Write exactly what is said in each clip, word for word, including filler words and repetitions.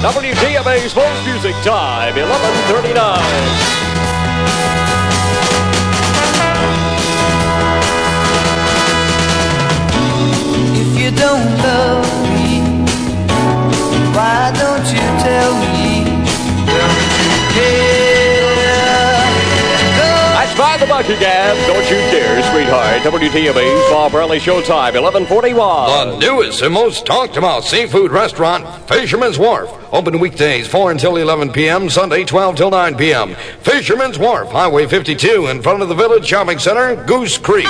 W T M A Sports Music Time, eleven thirty-nine. If you don't love me, why don't you tell me? Don't you care? That's by the Buckingham. Don't you dare, sweetheart. W T M A's Bob Bradley Showtime, eleven forty-one. The newest and most talked about seafood restaurant, Fisherman's Wharf. Open weekdays four until eleven p.m., Sunday twelve till nine p.m. Fisherman's Wharf, Highway fifty-two, in front of the Village Shopping Center, Goose Creek.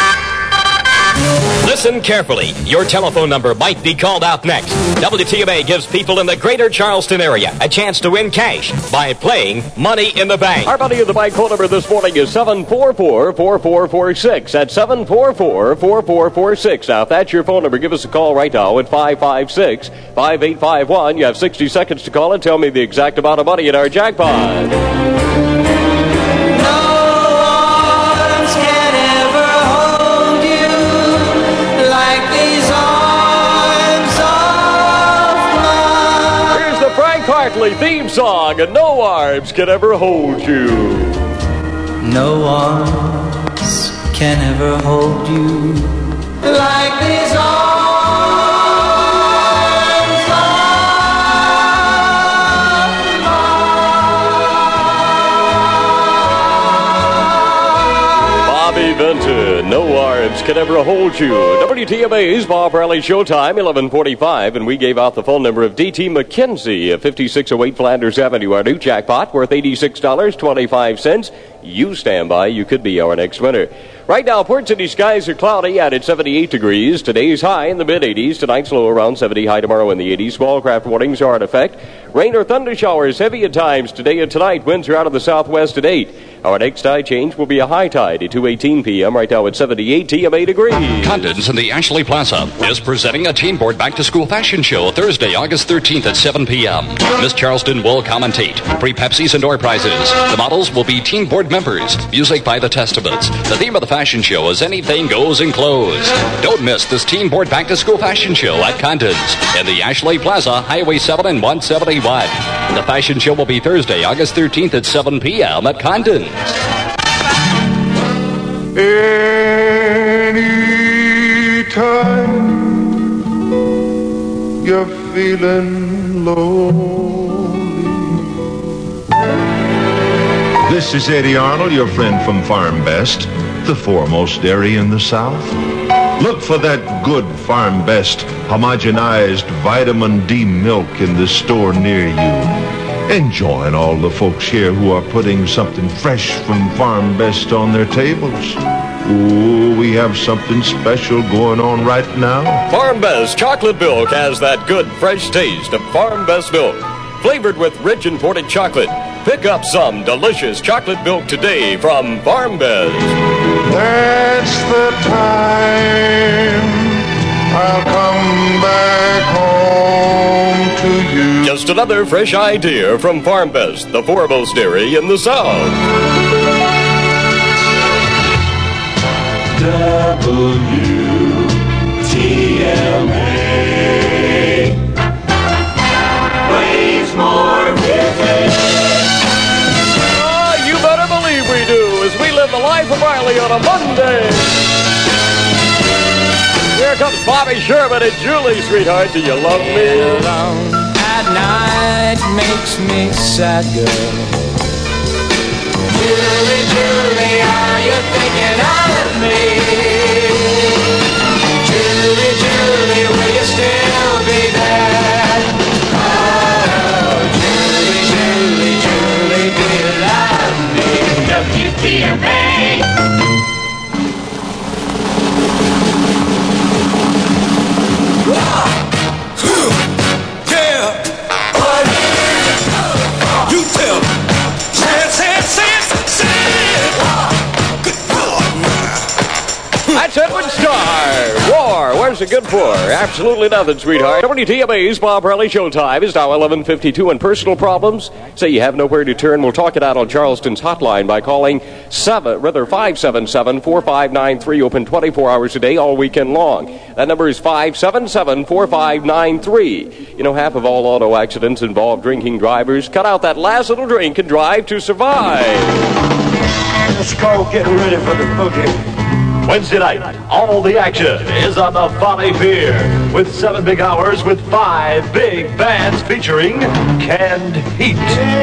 Listen carefully. Your telephone number might be called out next. W T M A gives people in the greater Charleston area a chance to win cash by playing Money in the Bank. Our Money in the Bank phone number this morning is seven four four, four four four six. That's seven four four, four four four six. Now, if that's your phone number, give us a call right now at five five six, five eight five one. You have sixty seconds to call and tell me the exact amount of money in our jackpot. Hartley theme song, and no arms can ever hold you. No arms can ever hold you like these arms of mine. Bobby Vinton, no arms can ever hold you. W T M A's Bob Bradley Showtime, eleven forty-five, and we gave out the phone number of D T McKenzie, fifty-six oh eight Flanders Avenue, our new jackpot worth eighty-six dollars and twenty-five cents. You stand by, you could be our next winner. Right now, Port City skies are cloudy out at seventy-eight degrees. Today's high in the mid-eighties. Tonight's low around seventy. High tomorrow in the eighties. Small craft warnings are in effect. Rain or thunder showers heavy at times today and tonight. Winds are out of the southwest at eight. Our next tide change will be a high tide at two eighteen p.m. Right now at seventy-eight T M A degrees. Condon's in the Ashley Plaza is presenting a Teen Board Back to School Fashion Show Thursday, August thirteenth at seven p.m. Miss Charleston will commentate. Free Pepsis and door prizes. The models will be Teen Board members. Music by the Testaments. The theme of the fashion show is anything goes in clothes. Don't miss this Teen Board Back to School Fashion Show at Condon's in the Ashley Plaza, Highway seven and one seventy-one. The fashion show will be Thursday, August thirteenth at seven p.m. at Condon's. Anytime you're feeling lonely. This is Eddie Arnold, your friend from Farm Best, the foremost dairy in the South. Look for that good Farm Best homogenized vitamin D milk in the store near you. And join all the folks here who are putting something fresh from Farm Best on their tables. Ooh, we have something special going on right now. Farm Best chocolate milk has that good, fresh taste of Farm Best milk. Flavored with rich imported chocolate. Pick up some delicious chocolate milk today from Farm Best. That's the time I'll come back home to you. Just another fresh idea from Farm Best, the foremost dairy in the South. W T M A plays more music. Oh, you better believe we do, as we live the life of Riley on a Monday. Here comes Bobby Sherman and Julie, sweetheart. Do you love me? Alone at night makes me sad, girl. Julie, Julie, are you thinking of me? Julie, Julie, will you still be there? Oh, Julie, Julie, Julie, do you love me? W T M A. You tell me. Say it, say it, say it, say it. Good God. That's Edwin Starr. War. Where's it good for? Absolutely nothing, sweetheart. W T M A's Bob Bradley Showtime is now eleven fifty-two, and personal problems? Say you have nowhere to turn? We'll talk it out on Charleston's hotline by calling seven, rather five seven seven, four five nine three, open twenty-four hours a day all weekend long. That number is five seven seven, four five nine three. You know, half of all auto accidents involve drinking drivers. Cut out that last little drink and drive to survive. Let's go get ready for the boogie. Wednesday night, all the action is on the Folly Pier with seven big hours with five big bands featuring Canned Heat.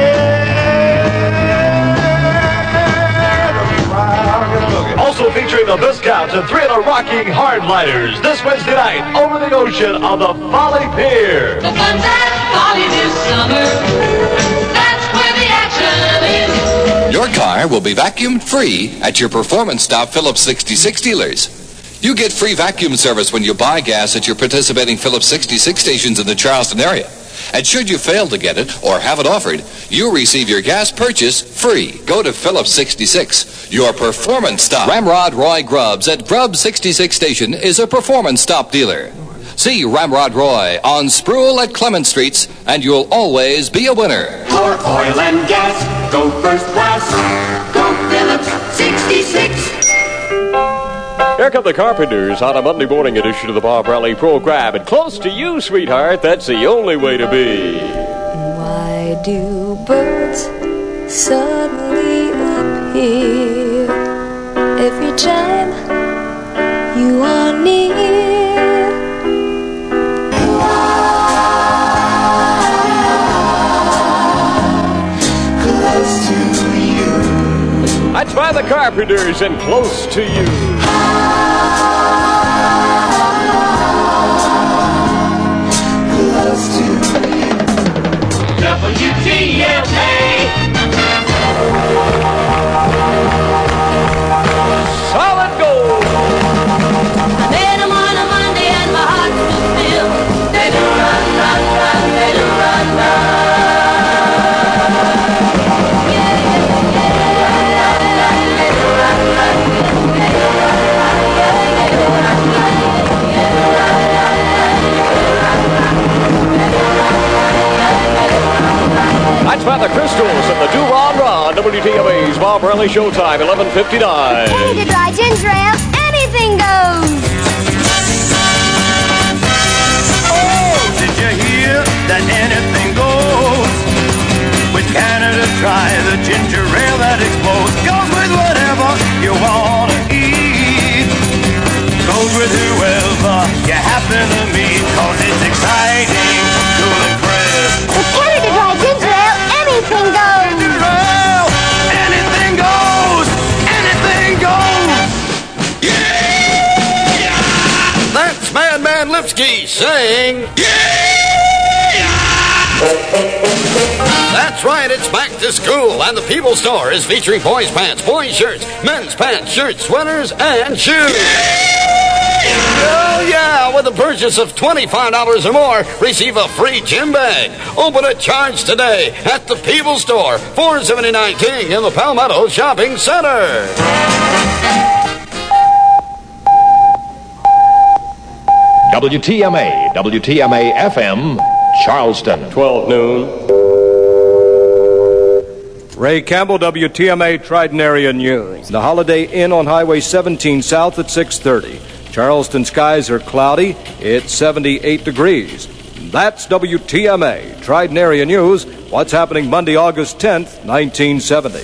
Also featuring the Viscounts and three of the rocking Hardliners this Wednesday night over the ocean on the Folly Pier. The fun's at Folly this summer. That's where the action is. Your car will be vacuumed free at your Performance Stop Phillips sixty-six dealers. You get free vacuum service when you buy gas at your participating Phillips sixty-six stations in the Charleston area. And should you fail to get it or have it offered, you'll receive your gas purchase free. Go to Phillips sixty-six, your Performance Stop. Ramrod Roy Grubbs at Grubbs sixty-six Station is a Performance Stop dealer. See Ramrod Roy on Spruill at Clement Streets, and you'll always be a winner. For oil and gas, go first class. Go Phillips sixty-six. Here come the Carpenters on a Monday morning edition of the Bob Bradley program. And close to you, sweetheart, that's the only way to be. Why do birds suddenly appear every time you are near? Close to you. That's by the Carpenters and Close to You. Close to you. W T M A. Solid gold. I met him on a Monday and my heart was filled. They do run, run, run, they do run, run. That's by the Crystals and the Do-Ron-Ron. W T M A's Bob Bradley Showtime, eleven fifty-nine. Hey, to dry ginger ale, anything goes. Oh, did you hear that anything goes? With Canada Dry, the ginger ale that explodes. Goes with whatever you want to eat. Goes with whoever you happen to meet. Cause it's exciting, cool and crisp. With Canada Dry ginger ale, anything goes. Ginger ale, anything goes. Anything goes. Yeah! That's Madman Lipsky saying, yeah! That's right, it's back to school, and the People's Store is featuring boys' pants, boys' shirts, men's pants, shirts, sweaters, and shoes. Oh, yeah, with a purchase of twenty-five dollars or more, receive a free gym bag. Open at charge today at the People's Store, four seventy-nine King in the Palmetto Shopping Center. W T M A, W T M A F M, Charleston. twelve noon. Ray Campbell, W T M A Trident Area News. The Holiday Inn on Highway seventeen South at six thirty. Charleston skies are cloudy. It's seventy-eight degrees. That's W T M A Trident Area News. What's happening Monday, August tenth, nineteen seventy.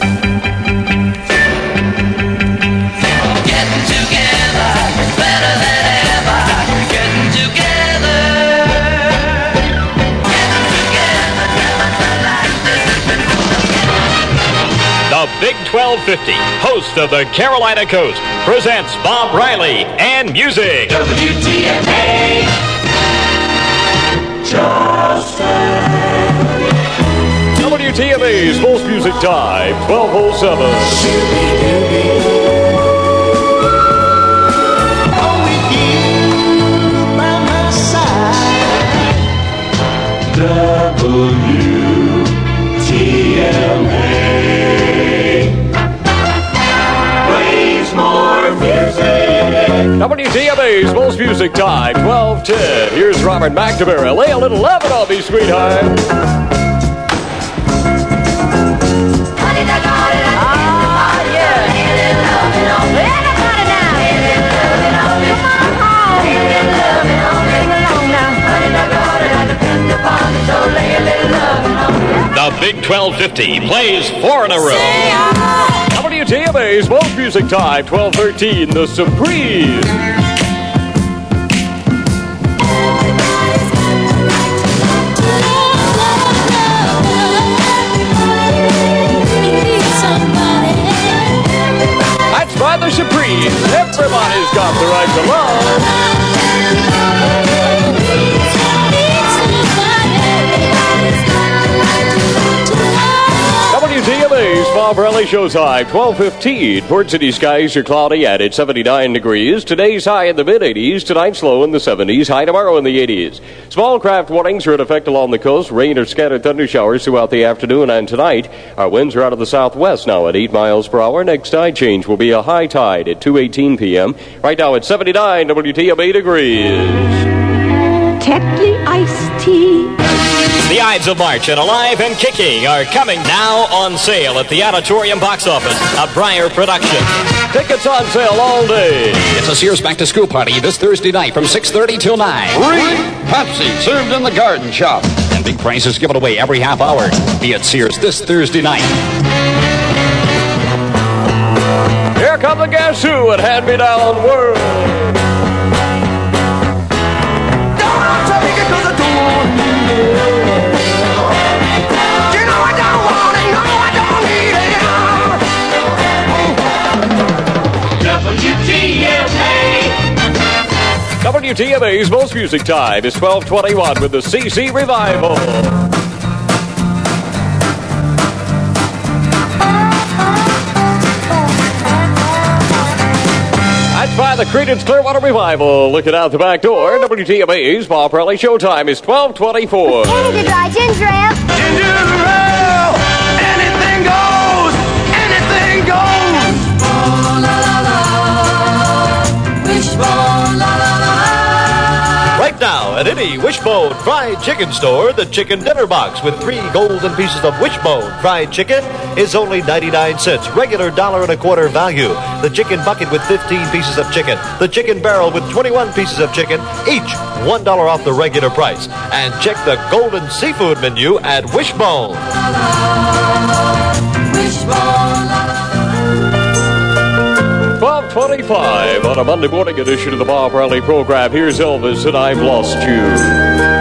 The Big twelve fifty, host of the Carolina Coast, presents Bob Riley and music. W T M A. Charleston. W T M A's Most Music Time, twelve oh seven. Oh, with you by my side. W T M A. Plays more music. W T M A's Most Music Time, twelve ten. Here's Robert McNamara. Lay a little lovin' on me, sweetheart. The Big twelve fifty plays four in a row. W T M A's Most Music Time, twelve thirteen, The Surprise. That's by The Surprise. Everybody's got the right to love. W T M A's Bob Bradley Showtime, twelve fifteen. Port City skies are cloudy at it's seventy-nine degrees. Today's high in the mid-eighties. Tonight's low in the seventies. High tomorrow in the eighties. Small craft warnings are in effect along the coast. Rain or scattered thunder showers throughout the afternoon and tonight. Our winds are out of the southwest now at eight miles per hour. Next tide change will be a high tide at two eighteen p.m. Right now it's seventy-nine W T M A degrees. Tetley iced tea. The Ides of March and Alive and Kicking are coming now on sale at the Auditorium Box Office, a Breyer production. Tickets on sale all day. It's a Sears Back to School party this Thursday night from six thirty till nine. Free Pepsi served in the garden shop. And big prizes given away every half hour. Be at Sears this Thursday night. Here come the Guess Who and Hand Me Down World. W T M A's Most Music Time is twelve twenty-one with the C C Revival. That's by the Creedence Clearwater Revival. Looking out the back door, W T M A's Bob Bradley Showtime is twelve twenty-four. Candy dry ginger ale. Ginger ale. Anything goes. Anything goes. Oh, la, la, la. Wishbone, la, la, la. Right now, at any Wishbone Fried Chicken store, the Chicken Dinner Box with three golden pieces of Wishbone Fried Chicken is only ninety-nine cents, regular dollar and a quarter value. The Chicken Bucket with fifteen pieces of chicken. The Chicken Barrel with twenty-one pieces of chicken, each one dollar off the regular price. And check the golden seafood menu at Wishbone. twelve twenty-five on a Monday morning edition of the Bob Bradley program. Here's Elvis and I've Lost You.